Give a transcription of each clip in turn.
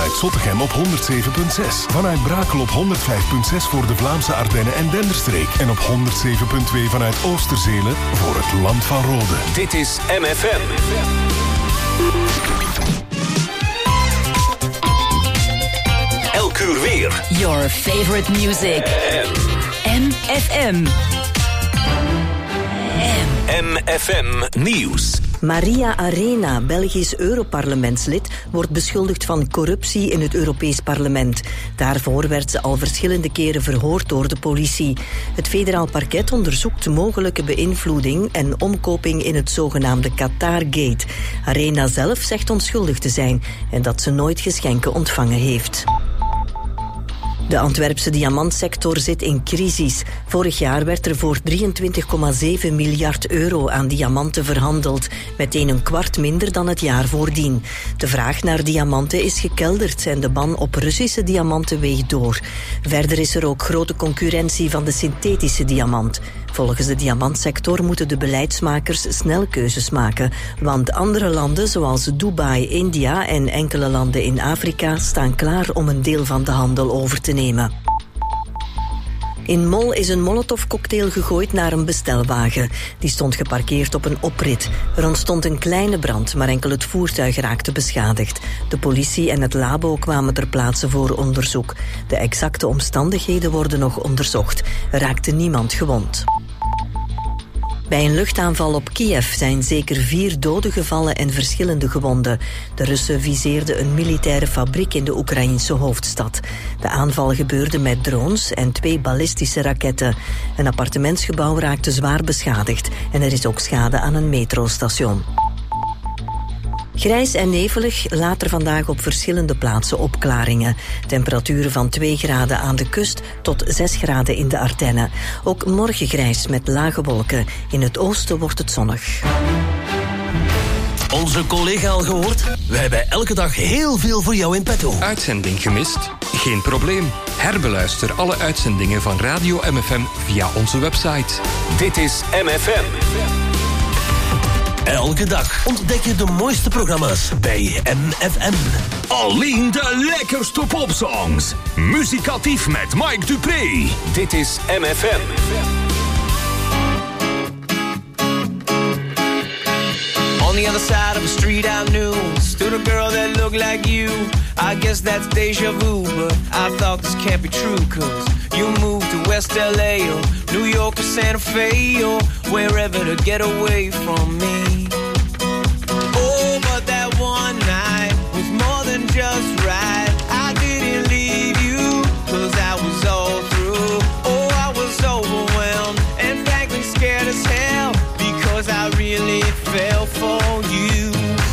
vanuit Zottegem op 107.6. Vanuit Brakel op 105.6 voor de Vlaamse Ardennen en Denderstreek. En op 107.2 vanuit Oosterzele voor het Land van Rode. Dit is MFM. Elk uur weer. Your favorite music. MFM. MFM Nieuws. Maria Arena, Belgisch Europarlementslid, wordt beschuldigd van corruptie in het Europees Parlement. Daarvoor werd ze al verschillende keren verhoord door de politie. Het federaal parket onderzoekt mogelijke beïnvloeding en omkoping in het zogenaamde Qatar-gate. Arena zelf zegt onschuldig te zijn en dat ze nooit geschenken ontvangen heeft. De Antwerpse diamantsector zit in crisis. Vorig jaar werd er voor 23,7 miljard euro aan diamanten verhandeld. Meteen een kwart minder dan het jaar voordien. De vraag naar diamanten is gekelderd en de ban op Russische diamanten weegt door. Verder is er ook grote concurrentie van de synthetische diamant. Volgens de diamantsector moeten de beleidsmakers snel keuzes maken. Want andere landen zoals Dubai, India en enkele landen in Afrika staan klaar om een deel van de handel over te nemen. In Mol is een molotovcocktail gegooid naar een bestelwagen. Die stond geparkeerd op een oprit. Er ontstond een kleine brand, maar enkel het voertuig raakte beschadigd. De politie en het labo kwamen ter plaatse voor onderzoek. De exacte omstandigheden worden nog onderzocht. Er raakte niemand gewond. Bij een luchtaanval op Kiev zijn zeker 4 doden gevallen en verschillende gewonden. De Russen viseerden een militaire fabriek in de Oekraïnse hoofdstad. De aanval gebeurde met drones en 2 ballistische raketten. Een appartementsgebouw raakte zwaar beschadigd en er is ook schade aan een metrostation. Grijs en nevelig, later vandaag op verschillende plaatsen opklaringen. Temperaturen van 2 graden aan de kust tot 6 graden in de Ardennen. Ook morgen grijs met lage wolken. In het oosten wordt het zonnig. Onze collega al gehoord? Wij hebben elke dag heel veel voor jou in petto. Uitzending gemist? Geen probleem. Herbeluister alle uitzendingen van Radio MFM via onze website. Dit is MFM. Elke dag ontdek je de mooiste programma's bij MFM. Alleen de lekkerste popsongs. Muzikatief met Mike Dupré. Dit is MFM. On the other side of the street I knew stood a girl that looked like you. I guess that's deja vu, but I thought this can't be true, 'cause you moved to West LA or New York or Santa Fe or wherever to get away from me. Oh, but that one night was more than just right. I didn't leave you 'cause I was all through. Oh, I was overwhelmed and frankly scared as hell because I really fell for you.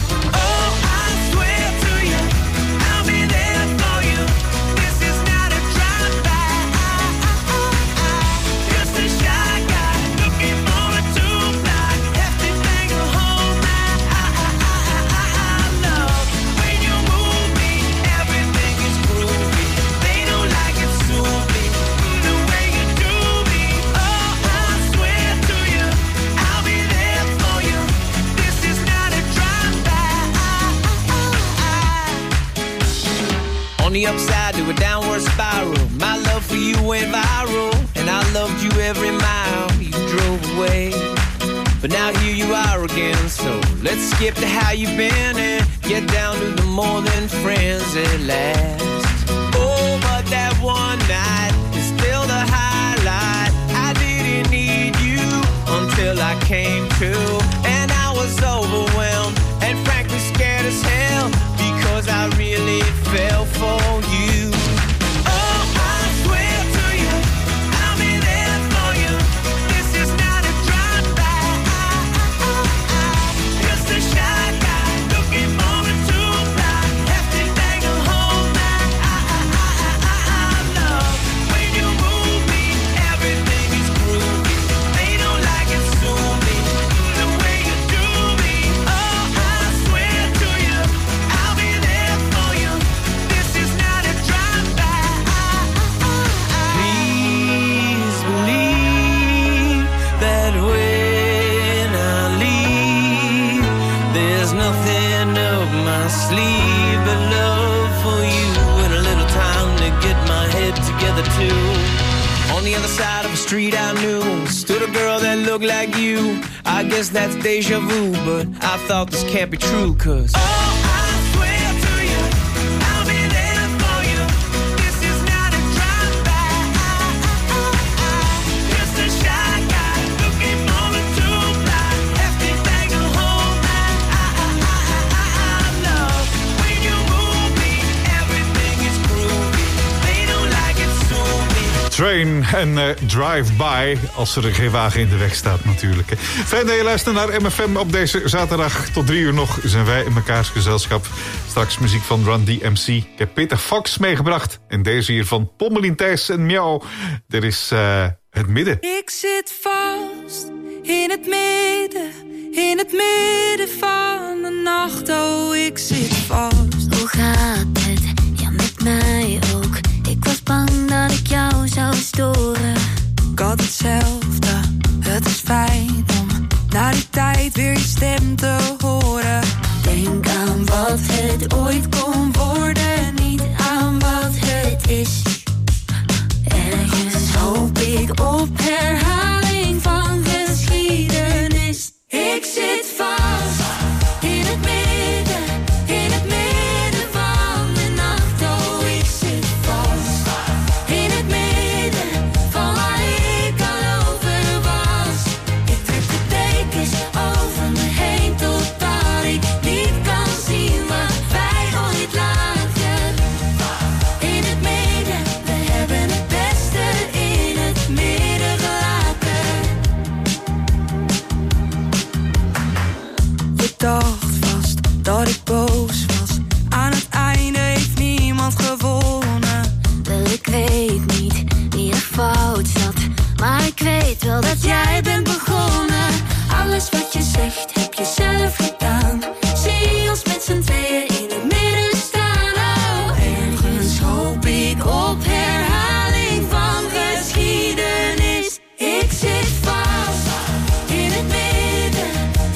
On the upside to a downward spiral, my love for you went viral, and I loved you every mile you drove away. But now here you are again, so let's skip to how you've been and get down to the more than friends at last. Oh, but that one night is still the highlight. I didn't need you until I came to, and I was overwhelmed and frankly scared as hell because I really fell for you. On the other side of the street I knew stood a girl that looked like you. I guess that's deja vu, but I thought this can't be true, 'cause Train en drive-by, als er geen wagen in de weg staat natuurlijk. Fijn dat je luistert naar MFM op deze zaterdag. Tot 3 uur nog zijn wij in mekaars gezelschap. Straks muziek van Run DMC. Ik heb Peter Fox meegebracht. En deze hier van Pommelien Thijs en Miauw. Dit is het midden. Ik zit vast in het midden van de nacht. Oh, ik zit vast. Hoe gaat het? Ja, met mij ook. Ik was bang dat ik jou zou storen. Ik had hetzelfde, het is fijn om na die tijd weer je stem te horen. Denk aan wat het ooit kon worden, niet aan wat het is. Ergens hoop ik op herhaling van geschiedenis. Ik zit vast in het midden van de nacht. Oh, ik zit vast in het midden van waar ik al over was. Ik trek de dekens over me heen totdat ik niet kan zien wat wij ooit lagen. In het midden, we hebben het beste in het midden gelaten. Je dacht vast dat ik boos was. Aan het einde heeft niemand gewonnen. Wel, ik weet niet wie er fout zat, maar ik weet wel dat jij bent begonnen. Alles wat je zegt heb je zelf gedaan. Zie ons met z'n tweeën in het midden staan. Oh, ergens hoop ik op herhaling van geschiedenis. Ik zit vast in het midden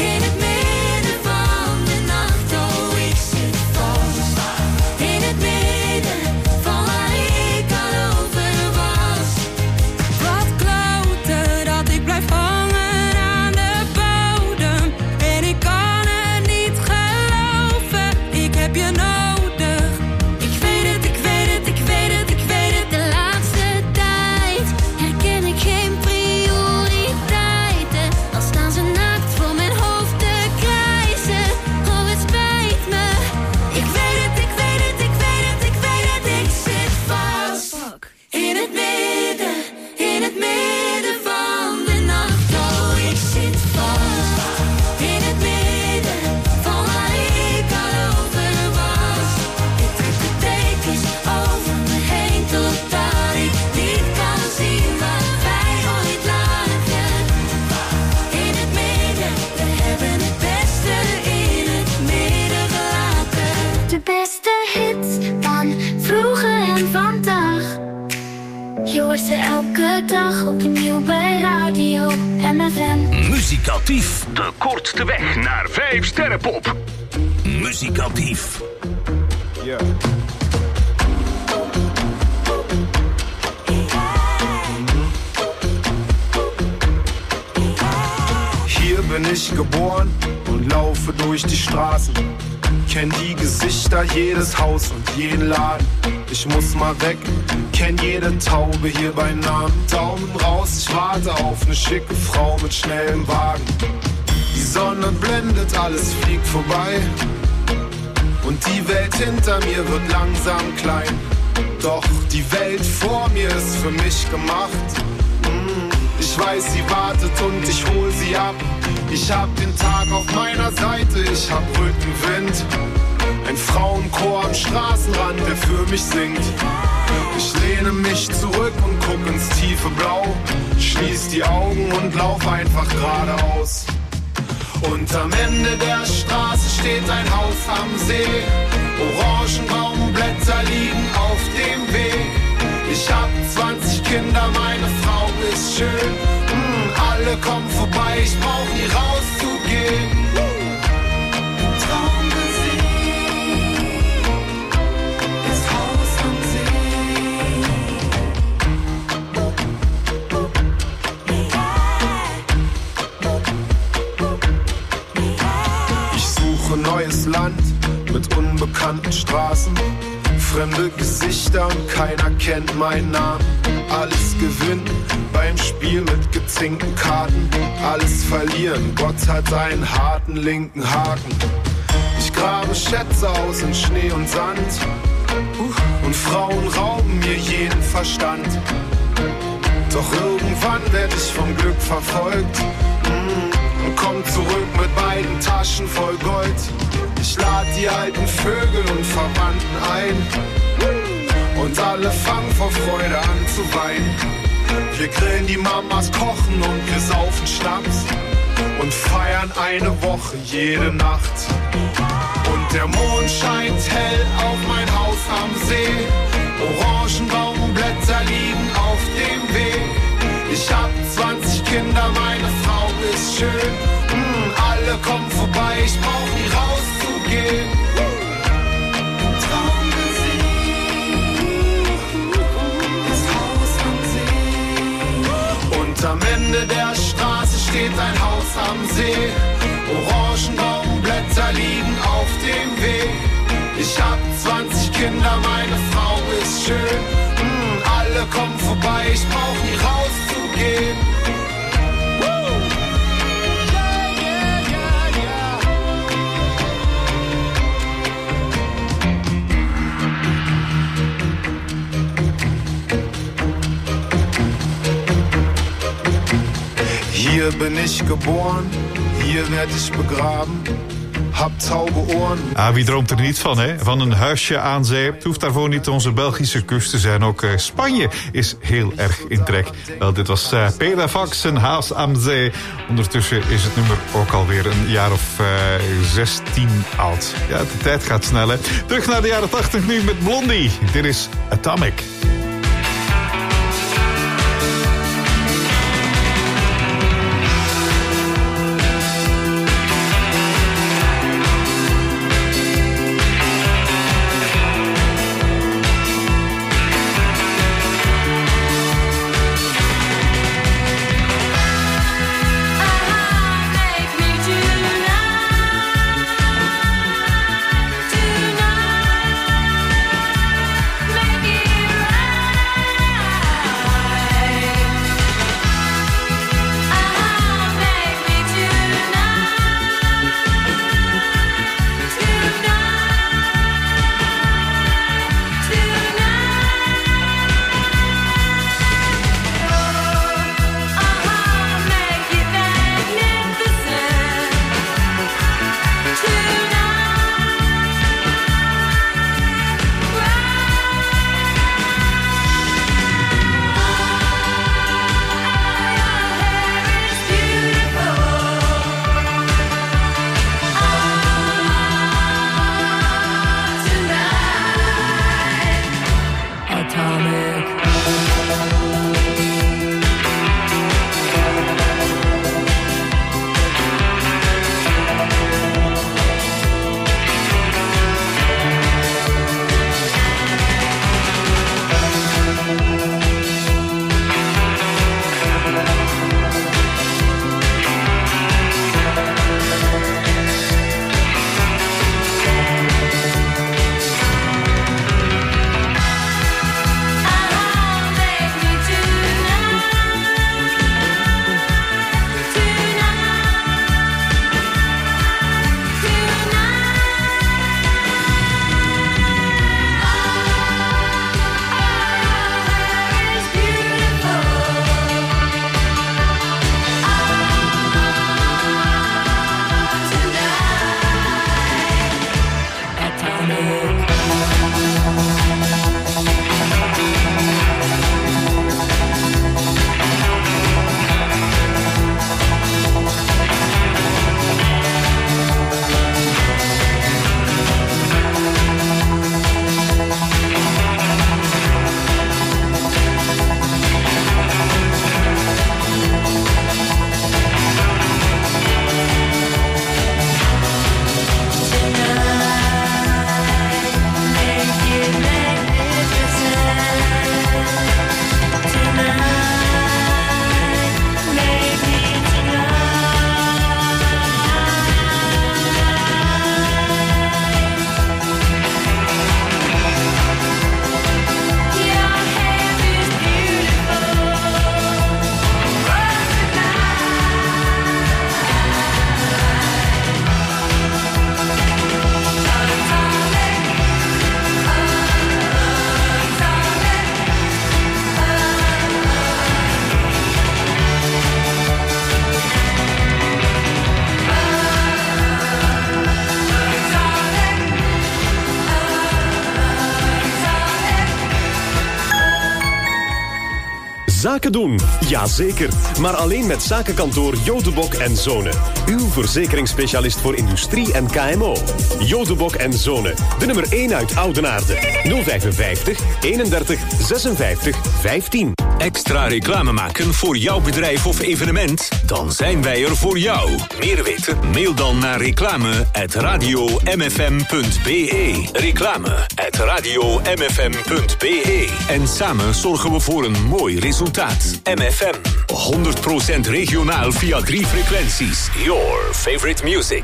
van de nacht. Oh, ik zit vast in het midden van waar ik al over was. Wat kloten dat ik blijf hangen aan de bodem. En ik kan het niet geloven, ik heb je nodig. Ik weet het, ik weet het, ik weet het, ik weet het. De laatste tijd herken ik geen prioriteiten. Al staan ze naakt voor mijn hoofd te krijzen. Oh, het spijt me. Ik weet het, ik weet het, ik weet het, ik weet het. Ik zit vast in het midden van de nacht. Oh, ik zit vast in het midden van waar ik al over was. Ik trek de dekens over me heen totdat ik niet kan zien wat wij ooit lagen. In het midden, we hebben het beste in het midden gelaten. De beste hits van vroeger en vandaag. Je hoort ze elke dag opnieuw bij Radio MFM. Muzikatief, de kortste weg naar 5 sterrenpop. Muzikatief. Ja. Hier bin ich geboren und laufe durch die Straßen. Kenn die Gesichter, jedes Haus und jeden Laden. Ich muss mal weg, kenn jede Taube hier bei Namen. Daumen raus, ich warte auf eine schicke Frau mit schnellem Wagen. Die Sonne blendet, alles fliegt vorbei. Und die Welt hinter mir wird langsam klein. Doch die Welt vor mir ist für mich gemacht. Ich weiß, sie wartet und ich hol sie ab. Ich hab den Tag auf meiner Seite, ich hab Rückenwind. Ein Frauenchor am Straßenrand, der für mich singt. Ich lehne mich zurück und guck ins tiefe Blau. Schließ die Augen und lauf einfach geradeaus. Und am Ende der Straße steht ein Haus am See. Orangenbaumblätter liegen auf dem Weg. Ich hab 20 Kinder, meine Frau ist schön. Alle kommen vorbei, ich brauch nie rauszugehen. Traum gesehen, das Haus am See. bekannten Straßen. Fremde Gesichter und keiner kennt meinen Namen. Alles gewinnen beim Spiel mit gezinkten Karten. Alles verlieren, Gott hat einen harten linken Haken. Ich grabe Schätze aus in Schnee und Sand. Und Frauen rauben mir jeden Verstand. Doch irgendwann werd ich vom Glück verfolgt und komm zurück mit beiden Taschen voll Gold. Ich lad die alten Vögel und Verwandten ein und alle fangen vor Freude an zu weinen. Wir grillen die Mamas, kochen und wir saufen Schnaps und feiern eine Woche jede Nacht. Und der Mond scheint hell auf mein Haus am See. Orangenbaumblätter liegen auf dem Weg. Ich hab 20 Kinder, meine Frau ist schön. Alle kommen vorbei, ich brauch nie rauszugehen. Traummusik, das Haus am See. Und am Ende der Straße steht ein Haus am See. Orangenbaumblätter liegen auf dem Weg. Ich hab 20 Kinder, meine Frau ist schön. Alle kommen vorbei, ich brauch nie rauszugehen. Hier bin ich geboren, hier werd ich begraben. Hab taube oren. Wie droomt er niet van, hè? Van een huisje aan zee. Het hoeft daarvoor niet onze Belgische kust te zijn. Ook Spanje is heel erg in trek. Wel, dit was Peter Fox, een Haus am Zee. Ondertussen is het nummer ook alweer een jaar of 16 oud. Ja, de tijd gaat snel, hè? Terug naar de jaren 80 nu met Blondie. Dit is Atomic. Make it right. Zaken doen? Jazeker. Maar alleen met zakenkantoor Jodebok en Zonen. Uw verzekeringsspecialist voor industrie en KMO. Jodebok en Zonen. De nummer 1 uit Oudenaarde. 055 31 56 15. Extra reclame maken voor jouw bedrijf of evenement? Dan zijn wij er voor jou. Meer weten? Mail dan naar reclame@radiomfm.be. Reclame@radiomfm.be. En samen zorgen we voor een mooi resultaat. MFM. 100% regionaal via 3 frequenties. Your favorite music.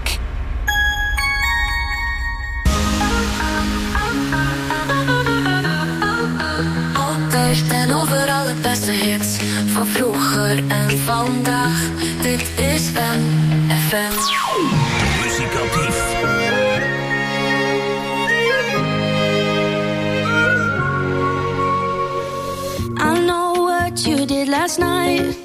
Altijd en overal het beste hits van vroeger en vandaag. Dit is MFM. Muzikatief. I know what you did last night.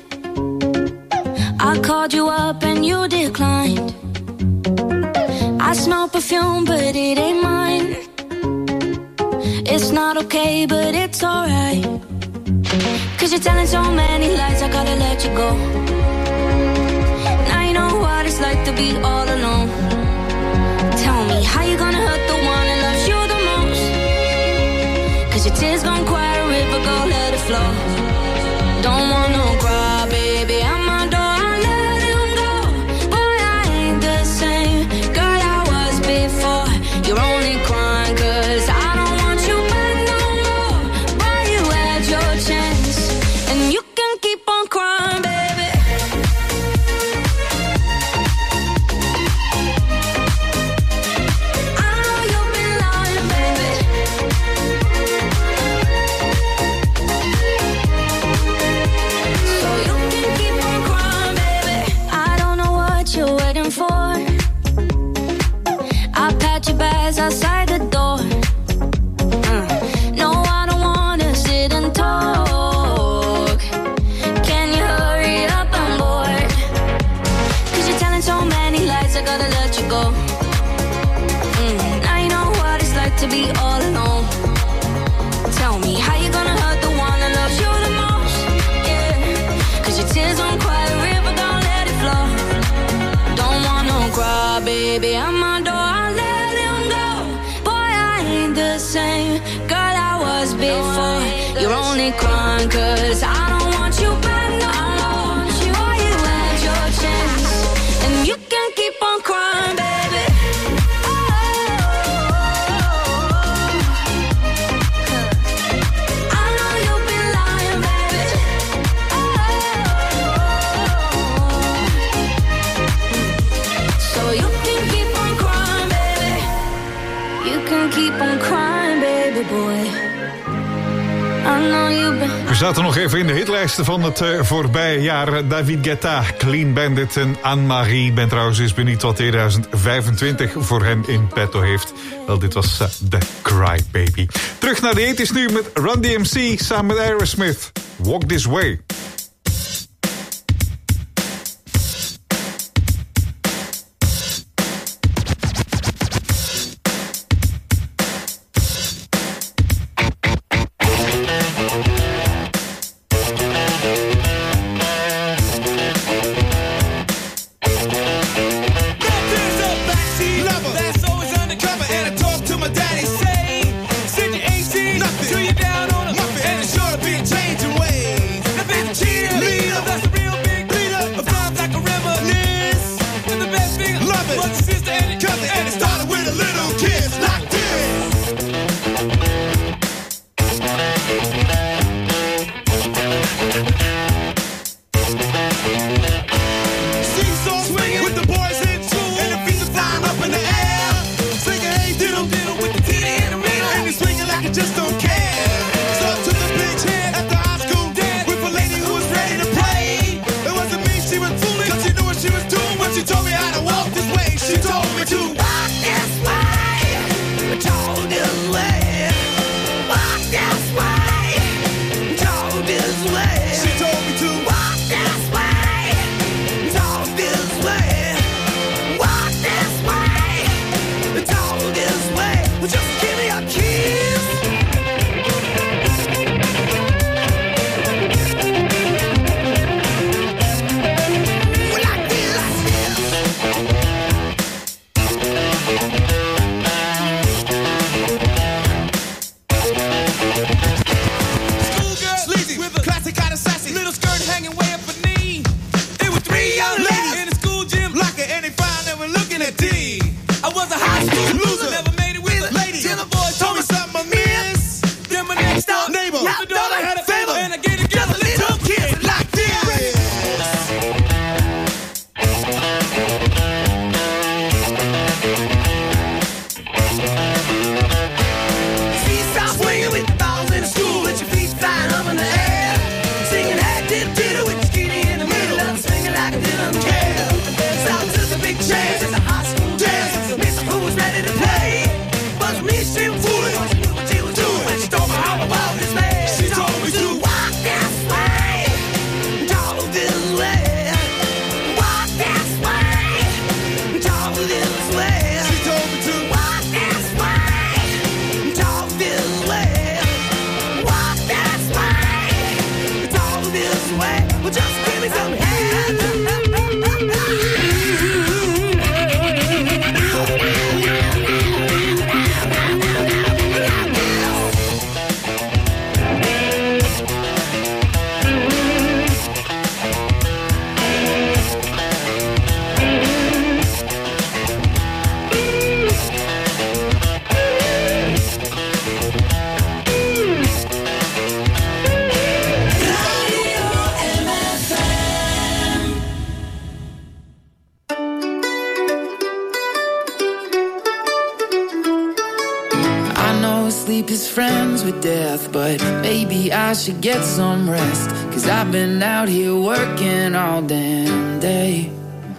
I called you up and you declined. I smell perfume but it ain't mine. It's not okay, but it's alright. Cause you're telling so many lies, I gotta let you go. Now you know what it's like to be all alone. Tell me, how you gonna hurt the one that loves you the most? Cause your tears gon' quiet a river, go let it flow. Don't want no cry, baby, I'm my door, I let him go. Boy, I ain't the same girl I was before. You're only crying cause I don't want you back no more. Boy, you had your chance, and you can keep on crying, baby. I know you've been lying, baby. So you can keep on crying, baby. I don't know what you're waiting for. I pat your bags outside the door. No, I don't wanna sit and talk. Can you hurry up? I'm bored. Cause you're telling so many lies, I gotta let you go. Now you know what it's like to be all alone. Tell me, how you gonna hurt the one that loves you the most? Yeah, cause your tears don't quiet a river, don't let it flow. Don't want no cry, baby, I'm my door, I let him go. Boy, I ain't the same girl I was before. You're only crying cause I don't want you back no more. Boy, you had your chance, and you can keep on crying, baby. I know you've been lying, baby. So you can keep on crying, baby. You can keep on crying, baby boy. I know you've been. We zaten nog even in de hitlijsten van het voorbije jaar. David Guetta, Clean Bandit en Anne-Marie. Ik ben trouwens eens benieuwd wat 2025 voor hem in petto heeft. Wel, dit was The Cry Baby. Terug naar de 80's nu met Run DMC samen met Aerosmith. Walk This Way. Just give me a kiss. Schoolgirl, sleazy, with a classic kind of sassy, little skirt hanging way up her knee. It was three young ladies in the school gym locker, and they found they were looking at D. I was a high school loser, never made it with a lady. Till the boys told me something I missed. Then my next door neighbor, the daughter had a favor, and I gave it together little kids like this. Death, but maybe I should get some rest, 'cause I've been out here working all damn day.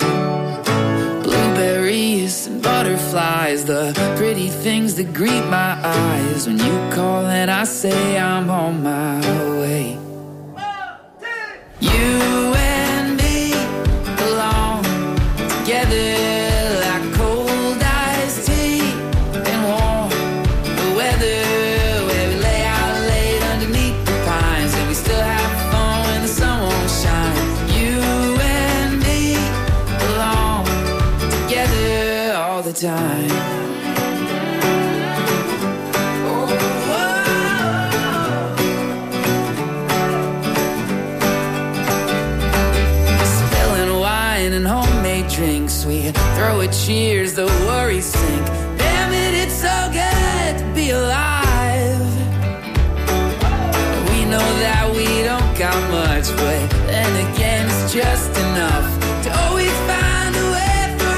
Blueberries and butterflies, the pretty things that greet my eyes. When you call and I say I'm on my way. You and me belong together. Time. Spilling wine and homemade drinks, we throw a cheers, the worries sink. Damn it, it's so good to be alive. We know that we don't got much, but then again it's just enough to always find a way.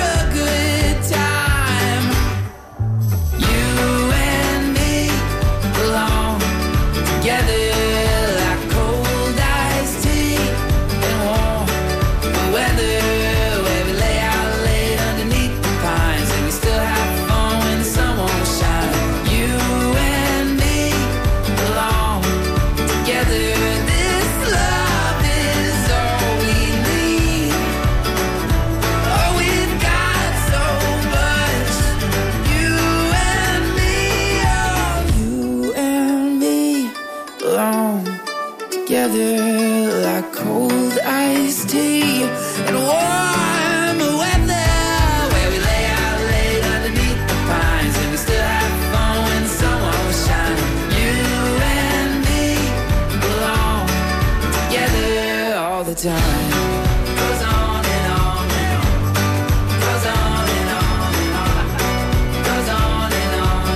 Like cold iced tea and warm weather, where we lay out late underneath the pines, and we still have fun when the sun won't shine. You and me belong together all the time. Goes on and on and on. Goes on and on and on. Goes on and on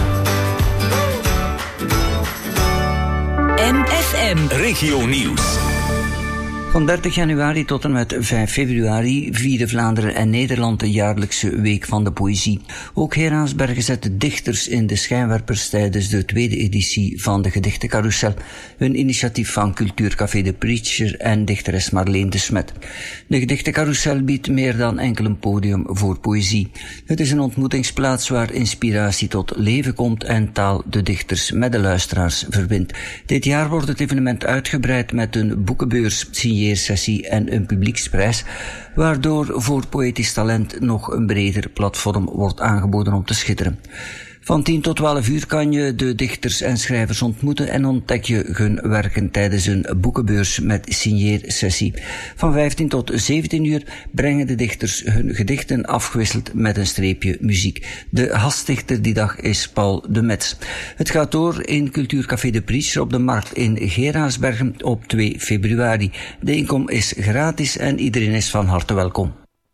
and on. MFM Regio Nieuws. Van 30 januari tot en met 5 februari vierde Vlaanderen en Nederland de jaarlijkse Week van de Poëzie. Ook Heraasbergen zet dichters in de schijnwerpers tijdens de tweede editie van de Gedichtencarousel, een initiatief van Cultuurcafé De Preacher en dichteres Marleen de Smet. De Gedichtencarousel biedt meer dan enkel een podium voor poëzie. Het is een ontmoetingsplaats waar inspiratie tot leven komt en taal de dichters met de luisteraars verbindt. Dit jaar wordt het evenement uitgebreid met een boekenbeurs, signeersessie en een publieksprijs, waardoor voor poëtisch talent nog een breder platform wordt aangeboden om te schitteren. Van 10 tot 12 uur kan je de dichters en schrijvers ontmoeten en ontdek je hun werken tijdens een boekenbeurs met signeersessie. Van 15 tot 17 uur brengen de dichters hun gedichten afgewisseld met een streepje muziek. De gastdichter die dag is Paul de Metz. Het gaat door in Cultuurcafé de Priester op de Markt in Geraardsbergen op 2 februari. De inkom is gratis en iedereen is van harte welkom.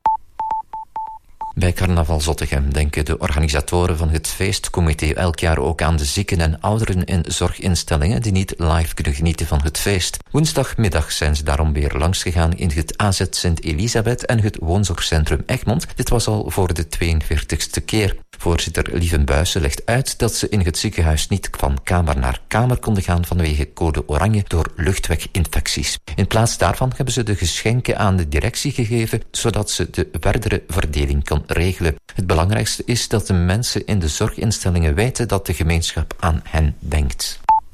Bij Carnaval Zottegem denken de organisatoren van het feestcomité elk jaar ook aan de zieken en ouderen in zorginstellingen die niet live kunnen genieten van het feest. Woensdagmiddag zijn ze daarom weer langsgegaan in het AZ Sint-Elisabeth en het woonzorgcentrum Egmond. Dit was al voor de 42e keer. Voorzitter Lieven Buijsen legt uit dat ze in het ziekenhuis niet van kamer naar kamer konden gaan vanwege code oranje door luchtweginfecties. In plaats daarvan hebben ze de geschenken aan de directie gegeven, zodat ze de verdere verdeling kon regelen. Het belangrijkste is dat de mensen in de zorginstellingen weten dat de gemeenschap aan hen denkt.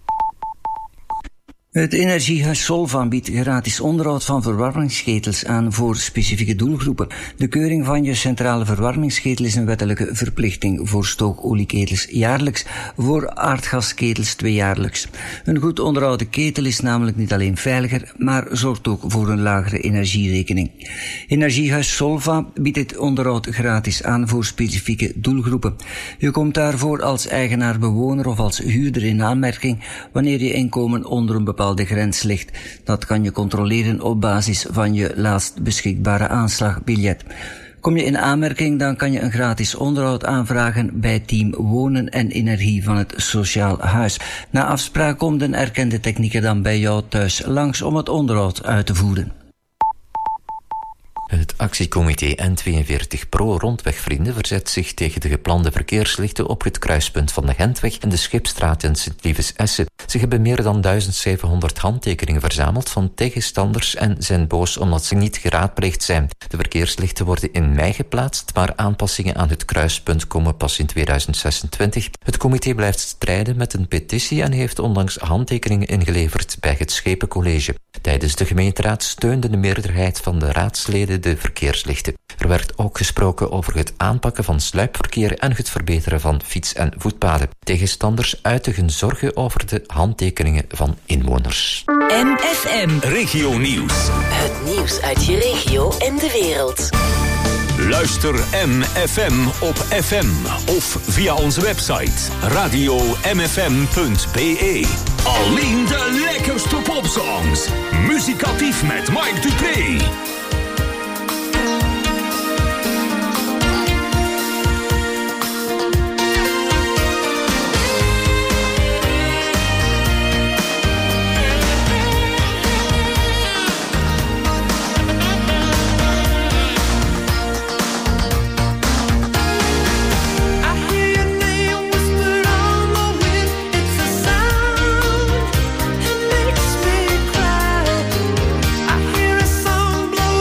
Het energiehuis Solva biedt gratis onderhoud van verwarmingsketels aan voor specifieke doelgroepen. De keuring van je centrale verwarmingsketel is een wettelijke verplichting voor stookolieketels jaarlijks, voor aardgasketels 2-jaarlijks. Een goed onderhouden ketel is namelijk niet alleen veiliger, maar zorgt ook voor een lagere energierekening. Energiehuis Solva biedt dit onderhoud gratis aan voor specifieke doelgroepen. Je komt daarvoor als eigenaar, bewoner of als huurder in aanmerking wanneer je inkomen onder een bepaalde grens ligt. Dat kan je controleren op basis van je laatst beschikbare aanslagbiljet. Kom je in aanmerking, dan kan je een gratis onderhoud aanvragen bij Team Wonen en Energie van het Sociaal Huis. Na afspraak komt een erkende technieker dan bij jou thuis langs om het onderhoud uit te voeren. Het actiecomité N42 Pro Rondwegvrienden verzet zich tegen de geplande verkeerslichten op het kruispunt van de Gentweg en de Schipstraat in Sint-Lievens-Essen. Ze hebben meer dan 1700 handtekeningen verzameld van tegenstanders en zijn boos omdat ze niet geraadpleegd zijn. De verkeerslichten worden in mei geplaatst, maar aanpassingen aan het kruispunt komen pas in 2026. Het comité blijft strijden met een petitie en heeft onlangs handtekeningen ingeleverd bij het Schepencollege. Tijdens de gemeenteraad steunde de meerderheid van de raadsleden de verkeerslichten. Er werd ook gesproken over het aanpakken van sluipverkeer en het verbeteren van fiets- en voetpaden. Tegenstanders uiten hun zorgen over de handtekeningen van inwoners. MFM Regio Nieuws. Het nieuws uit je regio en de wereld. Luister MFM op FM of via onze website radio-mfm.be. Alleen de lekkerste popsongs. Muzikatief met Mike Dupré. Makes me cry. I hear a song blow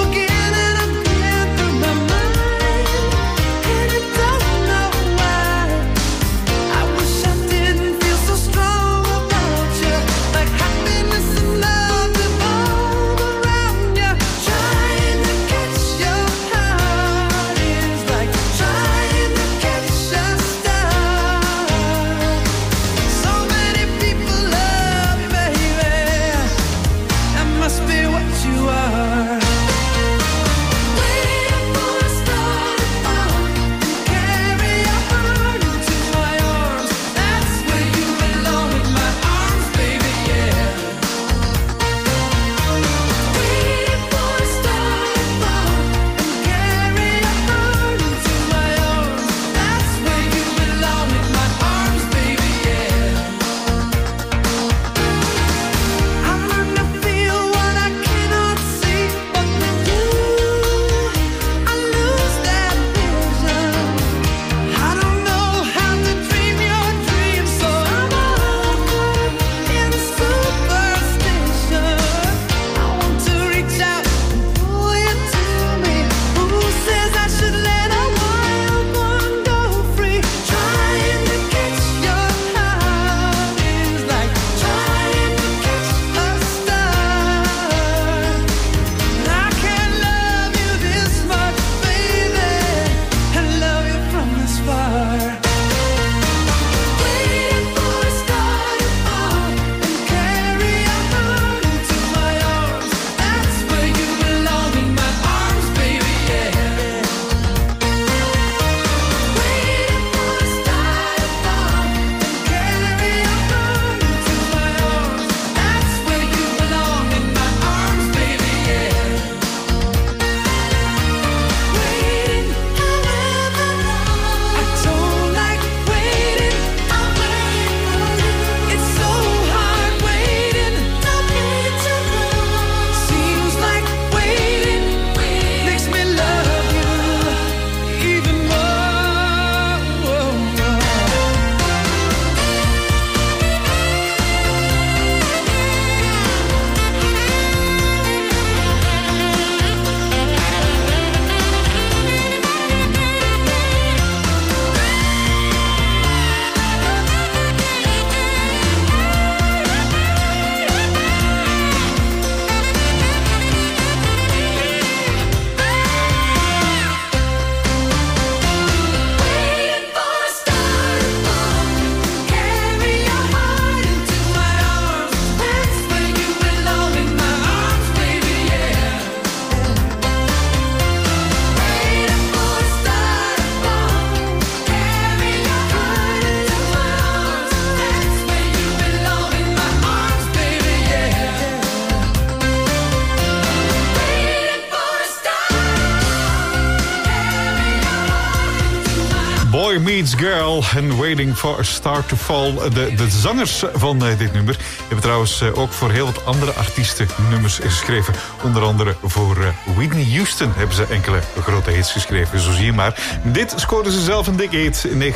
Needs Girl en Waiting for a Star to Fall. De zangers van dit nummer hebben trouwens ook voor heel wat andere artiesten nummers geschreven. Onder andere voor Whitney Houston hebben ze enkele grote hits geschreven, zo zie je maar. Dit scoorden ze zelf een dikke hit in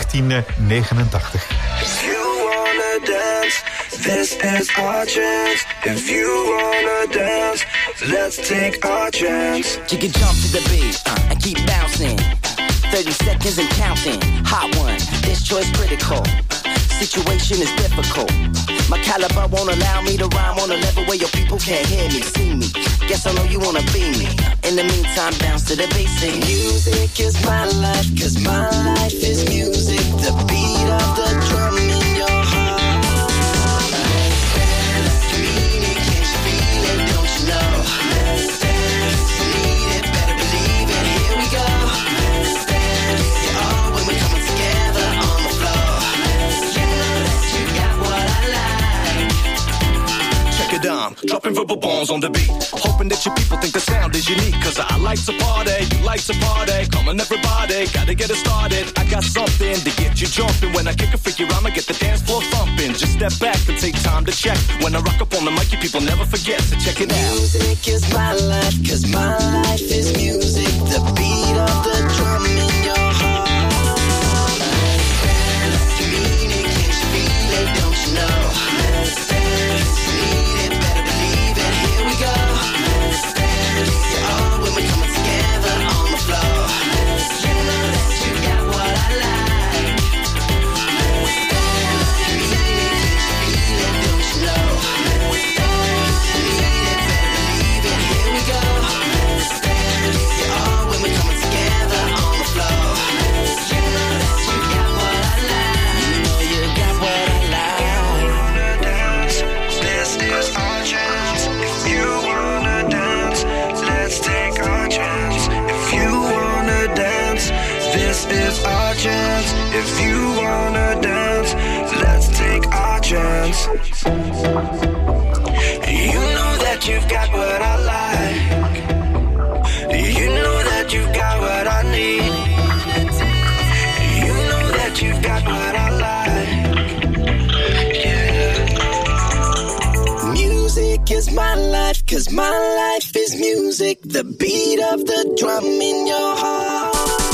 1989. If you wanna dance, this is our chance. If you wanna dance, let's take our chance. You can jump to the beat and keep bouncing. 30 seconds and counting. Hot one, this choice critical. Situation is difficult. My caliber won't allow me to rhyme on a level where your people can't hear me, see me. Guess I know you wanna be me. In the meantime, bounce to the basic. Music is my life, 'cause my life is music. The beat of the drum in your heart. Let's dance, mean it, can't you feel it, don't you know? Let's dance, need it, better believe it, here we go. Let's dance, yeah, oh, when we're coming together on the floor. You know that you got what I like. Check it out, dropping verbal bombs on the beat. Hoping that your people think the sound is unique. 'Cause I like to party, you like to party. Come on everybody, gotta get it started. I got something to get you jumping. When I kick a figure, I'ma get the dance floor thumping. Just step back and take time to check. When I rock up on the mic, you people never forget. So check it out. Music is my life, 'cause my life is music. The beat of the drum in your heart. Let's dance, you mean it, can't you feel it, don't you know? Let's dance, need it, better believe it, here we go. Let's dance, yeah, oh, when we're coming together on the floor. You know that you got what I like. Let's dance, you mean it, can't you feel it, don't you know? Let's dance, need it, better believe it, here we go. Let's dance, yeah, oh, when we're coming together on the floor. You know that you got what I like. You know you got what I like. You wanna dance, this is our chance. If you wanna dance, let's take our chance. If you wanna dance, this is our chance. If you wanna dance, let's take our chance. You know that you've got what I like. You know that you've got what I need. You know that you've got what I like. Yeah. Music is my life, 'cause my life is music. The beat of the drum in your heart.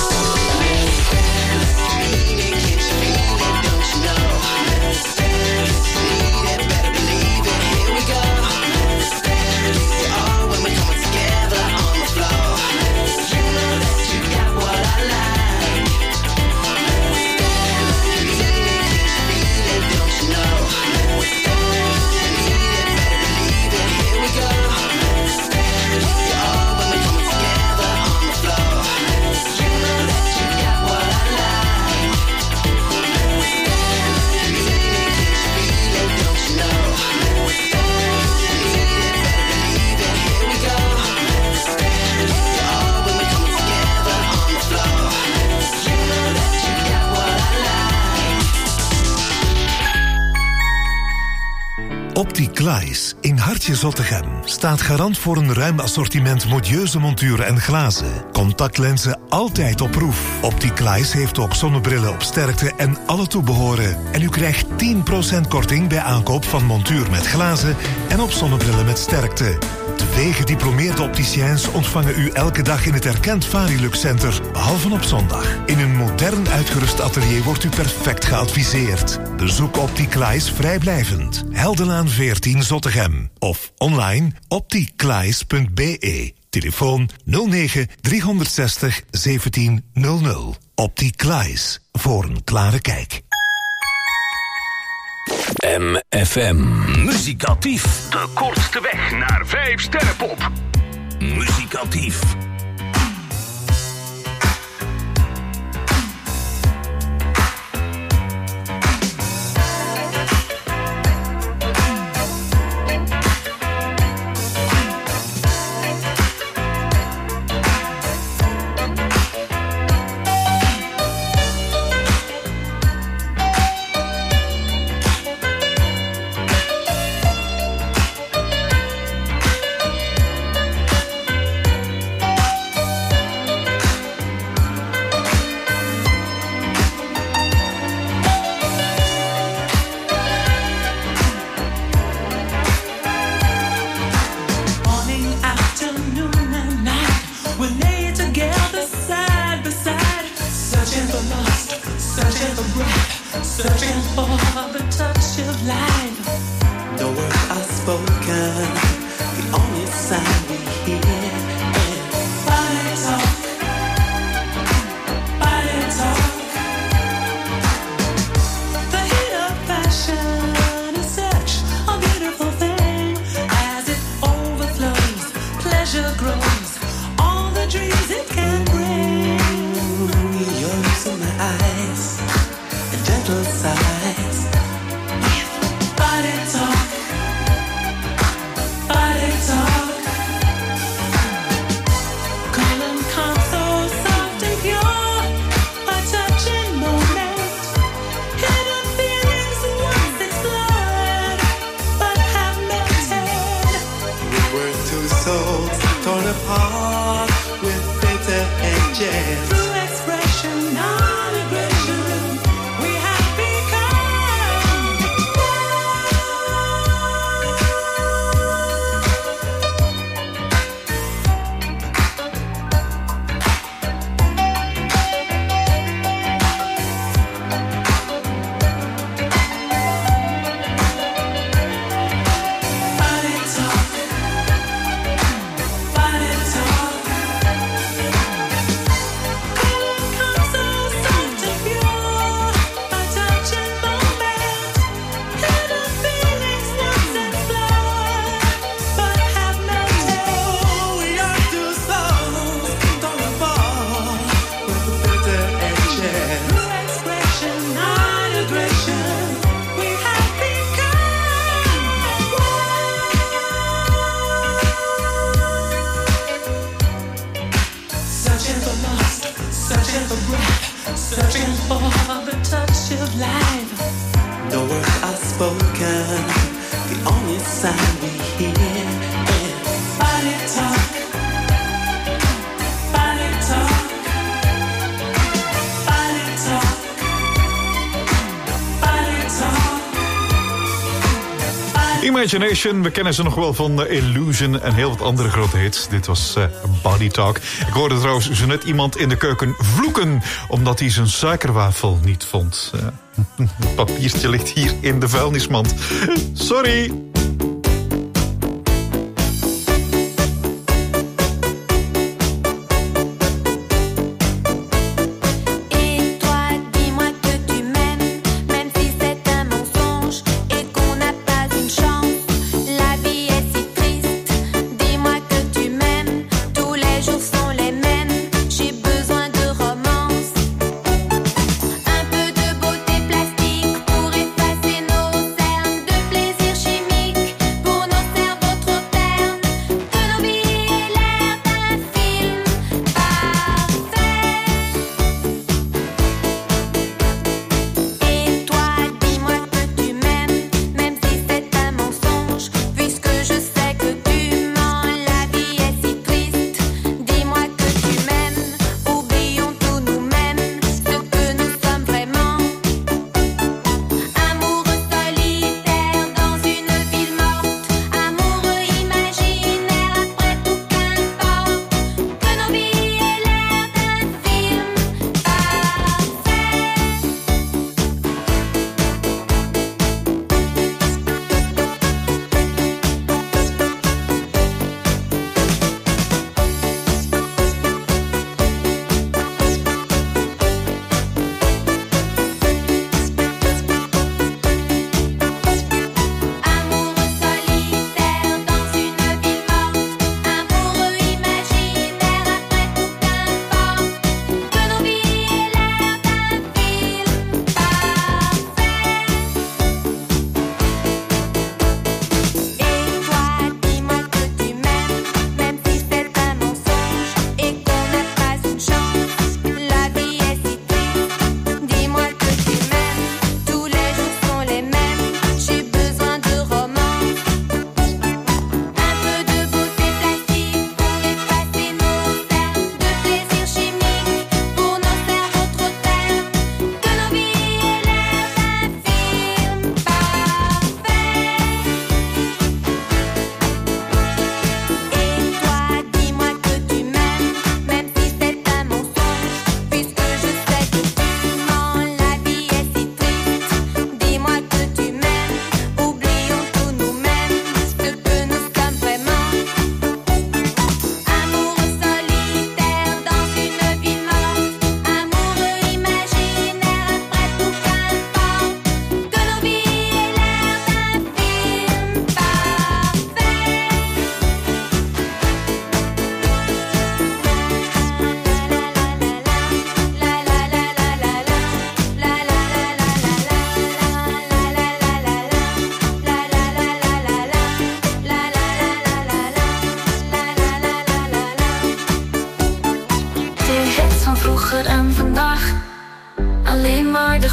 Opticlies in Hartje Zottegem staat garant voor een ruim assortiment modieuze monturen en glazen. Contactlenzen altijd op proef. Opticlies heeft ook zonnebrillen op sterkte en alle toebehoren. En u krijgt 10% korting bij aankoop van montuur met glazen en op zonnebrillen met sterkte. 2 gediplomeerde opticiens ontvangen u elke dag in het erkend Varilux Center, behalve op zondag. In een modern uitgerust atelier wordt u perfect geadviseerd. Bezoek Opticlies vrijblijvend. Heldenlaan 14 Zottegem. Of online opticlies.be. Telefoon 09 360 1700. Opticlies. Voor een klare kijk. MFM. Muzikatief. De kortste weg naar 5 sterrenpop. Muzikatief. unspoken, the only sound we hear is body talk, body talk. The heat of passion is such a beautiful thing. As it overflows, pleasure grows, all the dreams it can bring. You're losing my eyes, a gentle sighs. Body talk, body talk. Cool and calm, so soft and pure, a touching moment. Hidden feelings once explored, but have melted. We were two souls torn apart with bitter edges. Through expression, non-aggression, we have become body talk, body talk. Come so soft and pure, a touching moment. Hidden feelings once explored, but have melted. We are two souls torn apart with bitter edges. Through expression, not aggression, we have become searching for lust, searching for breath, searching for the touch of life. The words are spoken, the only sound we hear is body talk, body talk, body talk, body talk. Imagination, we kennen ze nog wel van Illusion en heel wat andere grote hits. Dit was Body Talk. Ik hoorde trouwens zo net iemand in de keuken vloeken omdat hij zijn suikerwafel niet vond. Het papiertje ligt hier in de vuilnismand. Sorry. Et toi, dis-moi que tu m'aimes, même si c'est un mensonge et qu'on n'a pas une chance. La vie est si triste. Dis-moi que tu m'aimes, tous les jours sont les mêmes. J'ai besoin de romance, un peu de beauté plastique pour effacer nos cernes de plaisir chimique.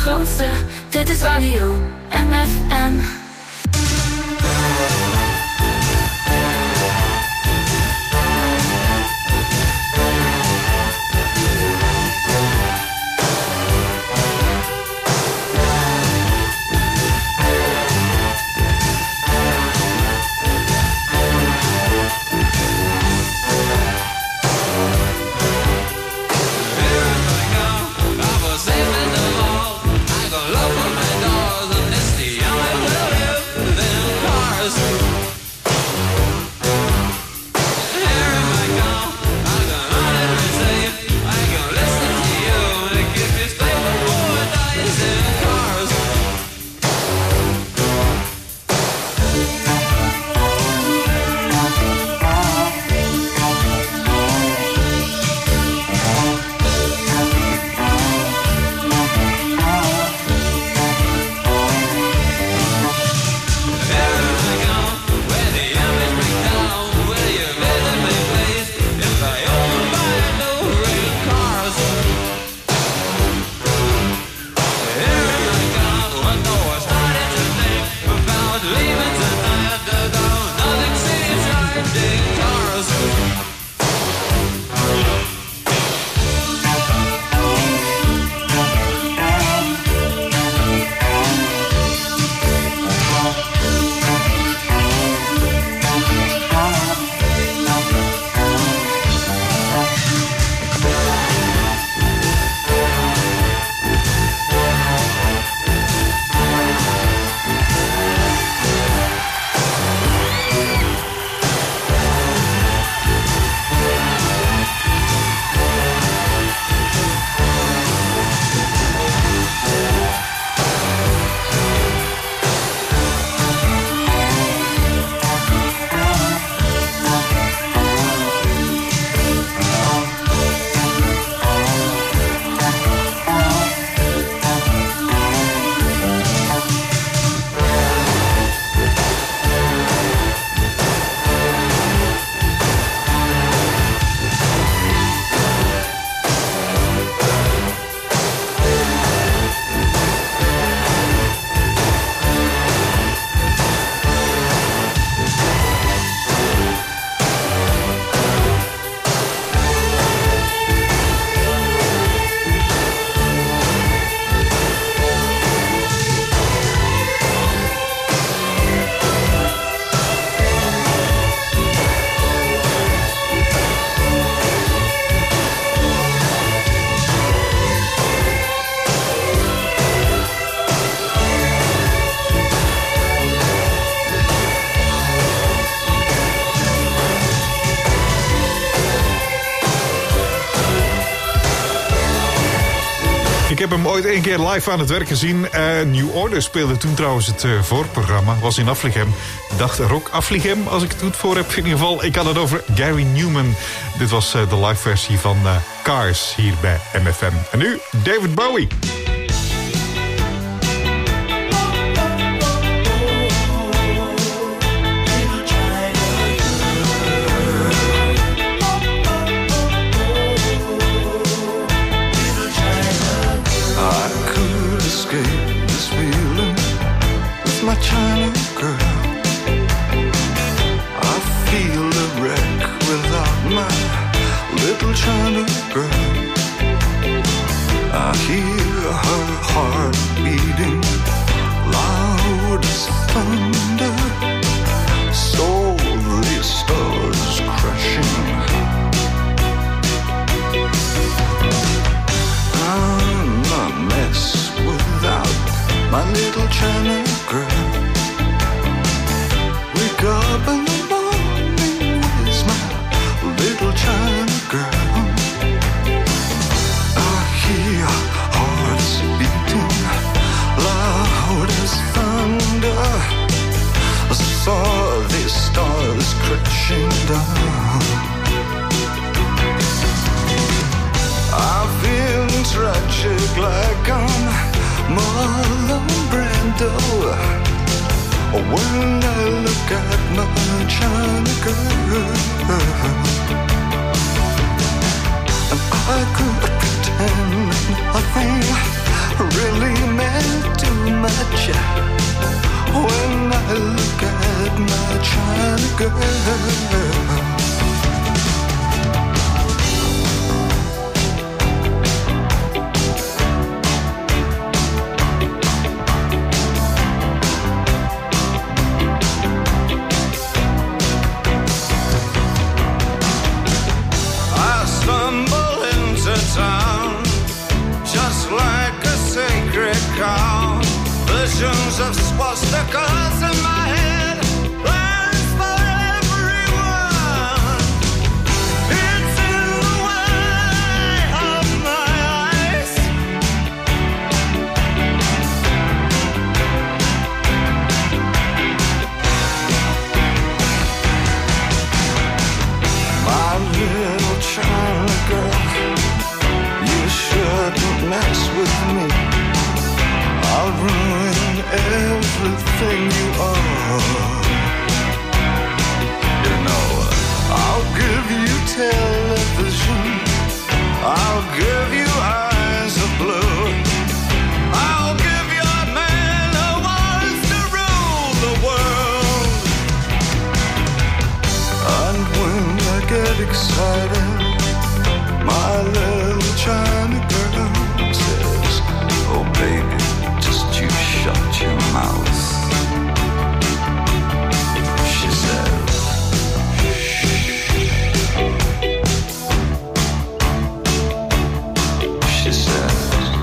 grootste. Dit is Radio MFM. Ik heb hem ooit 1 keer live aan het werk gezien. New Order speelde toen trouwens het voorprogramma. Was in Aflichem. Ik dacht Rock Aflichem, als ik het goed voor heb. In ieder geval, ik had het over Gary Newman. Dit was de live versie van Cars hier bij MFM. En nu David Bowie. My China girl, I feel a wreck without my little China girl. I hear her heart beating loud as thunder, slowly stars crashing. I'm a mess without my little China girl. Wake up in the morning, where's my little China girl? I hear hearts beating loud as thunder. I saw these stars crashing down. I've been tragic like I'm Marlon Brando. When I look at my China girl, and I could pretend and nothing really meant too much when I look at my China girl. Visions of swastikas in my head, plans for everyone. It's in the way of my eyes. My little China girl, you shouldn't mess with me. I'll ruin everything you are. You know, I'll give you television, I'll give you eyes of blue, I'll give you a man who wants to rule the world. And when I get excited, my little China girl says, oh baby, you shut your mouth. She said, she said,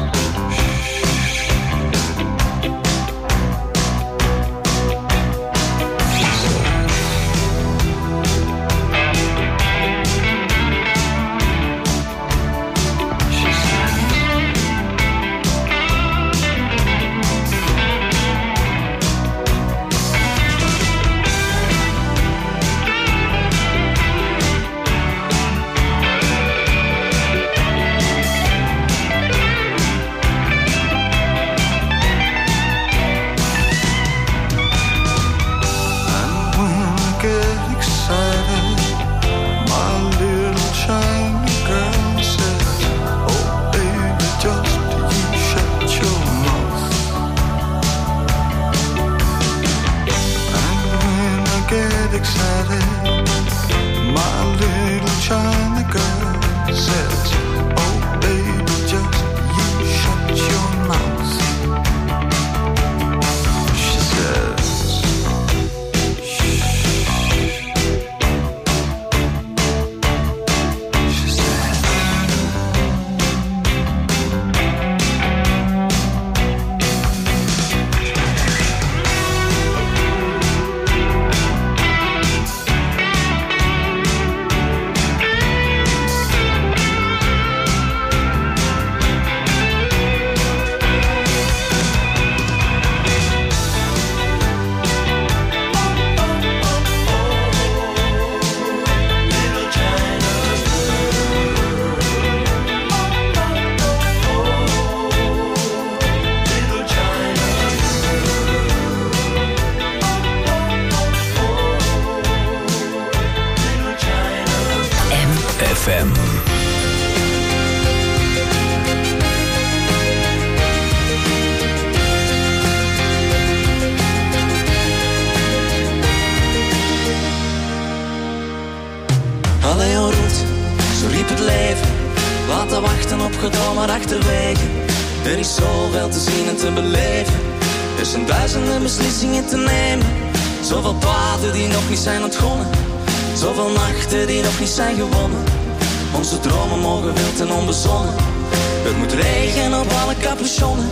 maar achterwege. Er is zoveel te zien en te beleven. Er zijn duizenden beslissingen te nemen. Zoveel paden die nog niet zijn ontgonnen. Zoveel nachten die nog niet zijn gewonnen. Onze dromen mogen wild en onbezonnen. Het moet regenen op alle capuchonnen.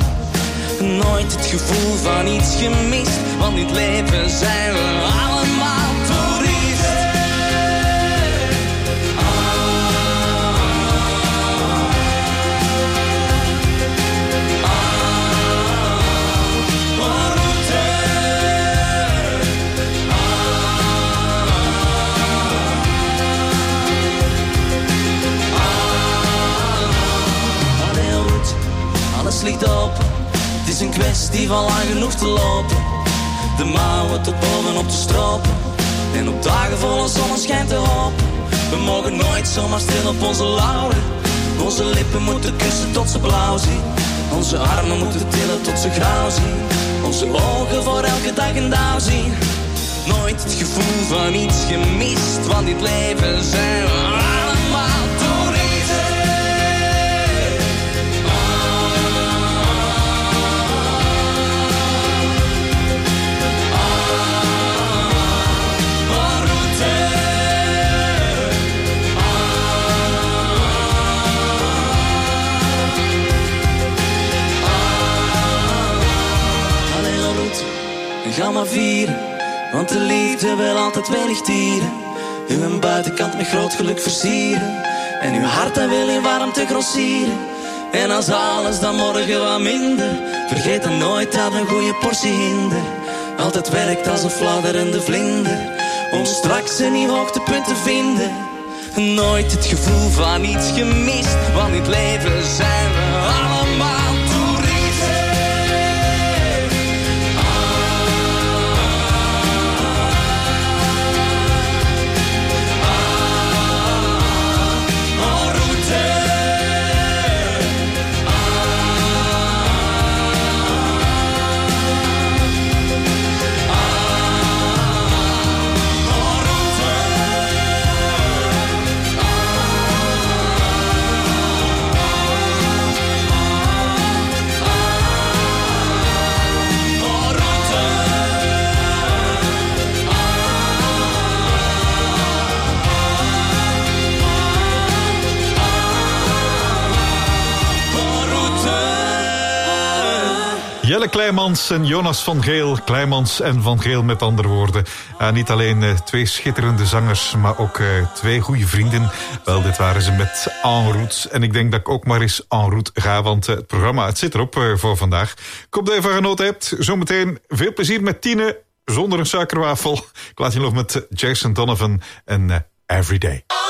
Nooit het gevoel van iets gemist. Want in het leven zijn we allemaal toeristen. Alles ligt open, het is een kwestie van lang genoeg te lopen. De mouwen tot bovenop te stropen. En op dagen vol zonneschijn te hopen. We mogen nooit zomaar stil op onze lauren. Onze lippen moeten kussen tot ze blauw zien. Onze armen moeten tillen tot ze grauw zien. Onze ogen voor elke dag een dauw zien. Nooit het gevoel van iets gemist, want dit leven zijn we allemaal toeristen. Ga maar vieren, want de liefde wil altijd weinig dieren. Uw buitenkant met groot geluk versieren. En uw hart dat wil in warmte grossieren. En als alles dan morgen wat minder, vergeet dan nooit dat een goede portie hinder altijd werkt als een fladderende vlinder, om straks een nieuw hoogtepunt te vinden. Nooit het gevoel van iets gemist, want in het leven zijn we allemaal Jelle Kleimans en Jonas van Geel. Kleimans en Van Geel met andere woorden. Niet alleen twee schitterende zangers, maar ook twee goede vrienden. Wel, dit waren ze met En route. En ik denk dat ik ook maar eens en route ga, want het programma het zit erop voor vandaag. Ik hoop dat je van genoten hebt. Zometeen veel plezier met Tine, zonder een suikerwafel. Ik laat je nog met Jason Donovan en Everyday.